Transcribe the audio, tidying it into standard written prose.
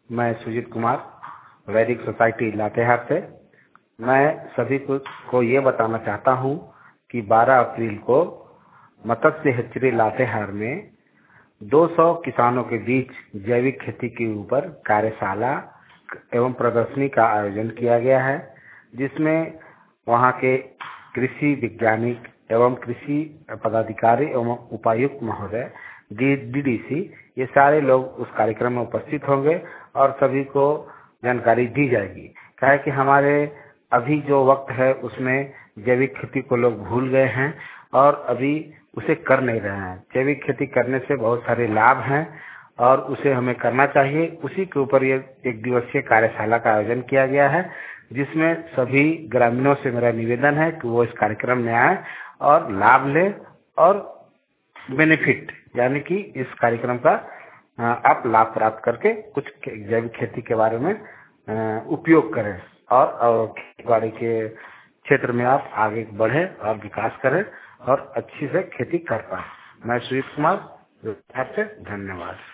मैं सुजीत कुमार वैदिक सोसाइटी लातेहार से। मैं सभी को ये बताना चाहता हूँ कि 12 अप्रैल को मत्स्य हेचरी लातेहार में 200 किसानों के बीच जैविक खेती के ऊपर कार्यशाला एवं प्रदर्शनी का आयोजन किया गया है, जिसमें वहाँ के कृषि वैज्ञानिक एवं कृषि पदाधिकारी एवं उपायुक्त महोदय डीडीसी ये सारे लोग उस कार्यक्रम में उपस्थित होंगे और सभी को जानकारी दी जाएगी। क्या है कि हमारे अभी जो वक्त है उसमें जैविक खेती को लोग भूल गए हैं और अभी उसे कर नहीं रहे हैं। जैविक खेती करने से बहुत सारे लाभ हैं और उसे हमें करना चाहिए। उसी के ऊपर ये एक दिवसीय कार्यशाला का आयोजन किया गया है, जिसमें सभी ग्रामीणों से मेरा निवेदन है कि वो इस कार्यक्रम में आए और लाभ लें और बेनिफिट यानी कि इस कार्यक्रम का आप लाभ प्राप्त करके कुछ जैविक खेती के बारे में उपयोग करें और खेती के क्षेत्र में आप आगे बढ़े और विकास करें और अच्छी से खेती कर पाए। मैं सुजीत कुमार से धन्यवाद।